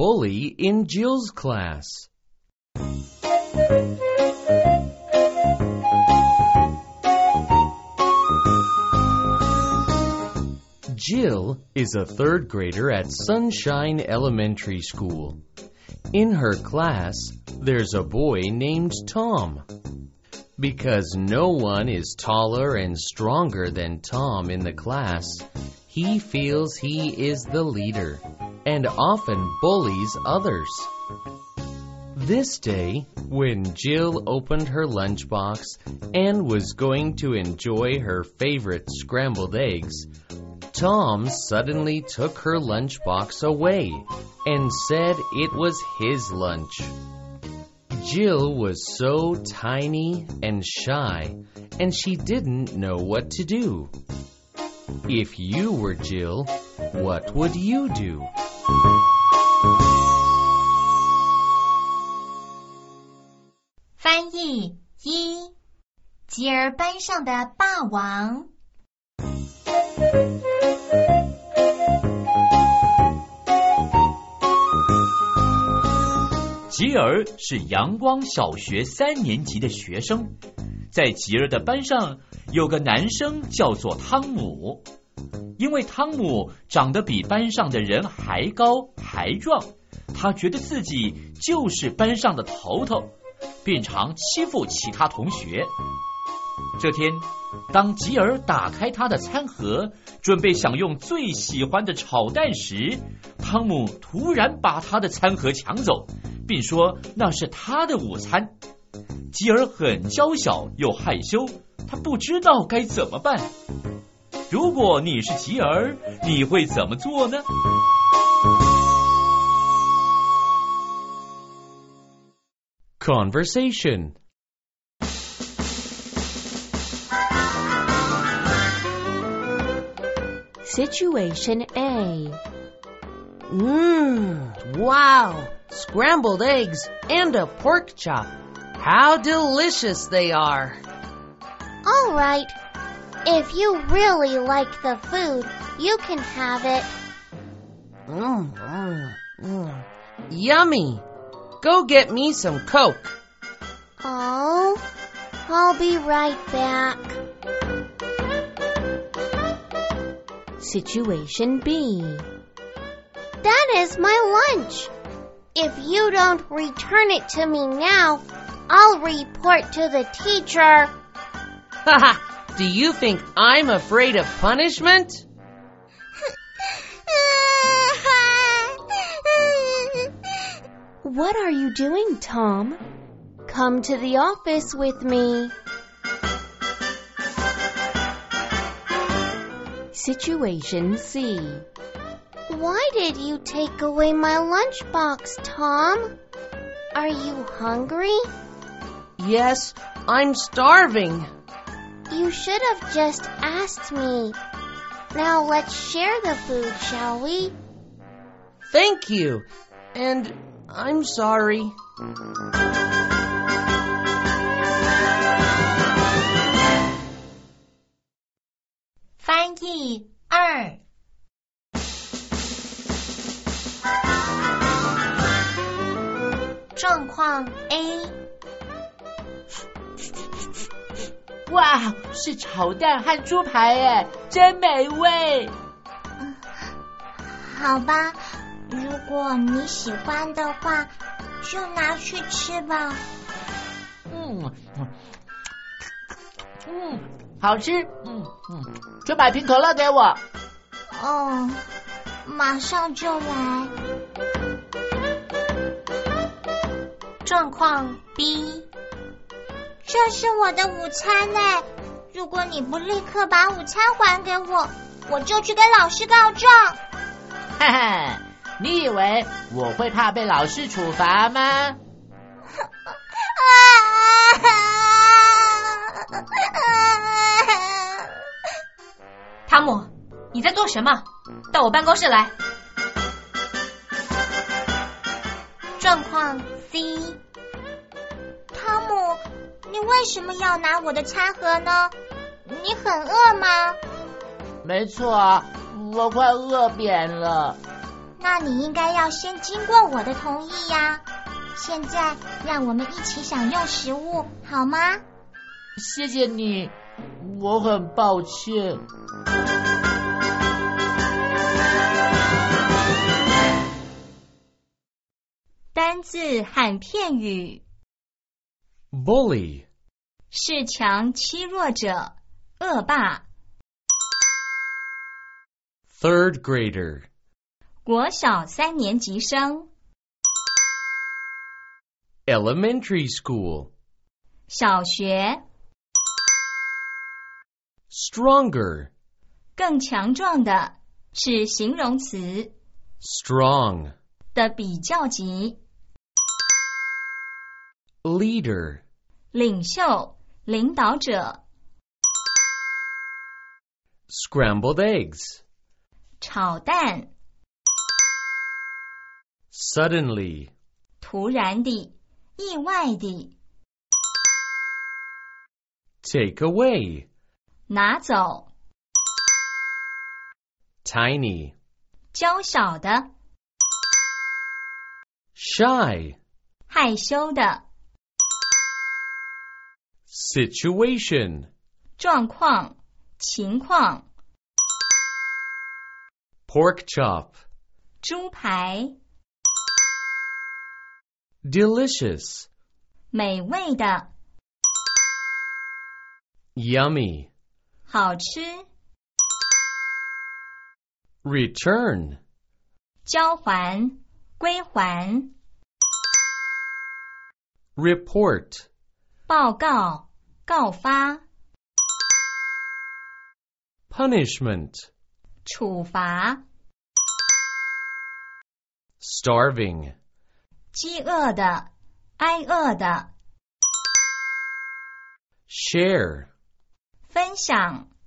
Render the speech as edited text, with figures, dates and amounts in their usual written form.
bully in Jill's class. Jill is a third grader at Sunshine Elementary School. In her class, there's a boy named Tom. Because no one is taller and stronger than Tom in the class, he feels he is the leader and often bullies others. This day, when Jill opened her lunchbox and was going to enjoy her favorite scrambled eggs, Tom suddenly took her lunchbox away and said it was his lunch. Jill was so tiny and shy, and she didn't know what to do. If you were Jill, what would you do? 翻译一，吉儿班上的霸王。 吉儿是阳光小学3年级的学生，在吉儿的班上有个男生叫做汤姆。因为汤姆长得比班上的人还高还壮，他觉得自己就是班上的头头，便常欺负其他同学。这天，当吉儿打开他的餐盒，准备享用最喜欢的炒蛋时，汤姆突然把他的餐盒抢走，并说那是他的午餐。吉儿很娇小又害羞，他不知道该怎么办。如果你是吉儿，你会怎么做呢 ？Conversation. Situation A. Wow! Scrambled eggs and a pork chop. How delicious they are! All right. If you really like the food, you can have it. Yummy! Go get me some Coke. Oh, I'll be right back. Situation B. That is my lunch. If you don't return it to me now, I'll report to the teacher. Haha! Do you think I'm afraid of punishment? What are you doing, Tom? Come to the office with me. Situation C. Why did you take away my lunchbox, Tom? Are you hungry? Yes, I'm starving. You should have just asked me. Now let's share the food, shall we? Thank you. And I'm sorry. 翻译2。状况 A。 哇，是炒蛋和猪排耶，真美味。 好吧，如果你喜欢的话，就拿去吃吧。 好吃。去买瓶可乐给我。 哦，马上就来。 状况 B。 这是我的午餐呢，如果你不立刻把午餐还给我，我就去跟老师告状。 哈哈，你以为我会怕被老师处罚吗？ 汤姆，你在做什么？到我办公室来。状况 C。 汤姆，你为什么要拿我的餐盒呢？你很饿吗？ 没错啊，我快饿扁了。 那你应该要先经过我的同意呀。现在让我们一起享用食物，好吗？ 谢谢你，我很抱歉。 单字和片语 Bully, 恃强欺弱者，恶霸。 third grader. 国小3年级生， Elementary school. 小学。 Stronger, 更强壮的是形容词 strong. 的比较级。 Leader, 领袖、领导者。 scrambled eggs. 炒蛋。 Suddenly, 突然地，意外地。 take away. 拿走。 Tiny, 娇小的。 shy. 害羞的。 Situation, 状况、情况。 pork chop. 猪排。 Delicious, 美味的。 yummy. 好吃。 Return, 交还、归还。 report. 报告、告发。 Punishment, 处罚。 starving. 饥饿的、挨饿的。 Share, 分享。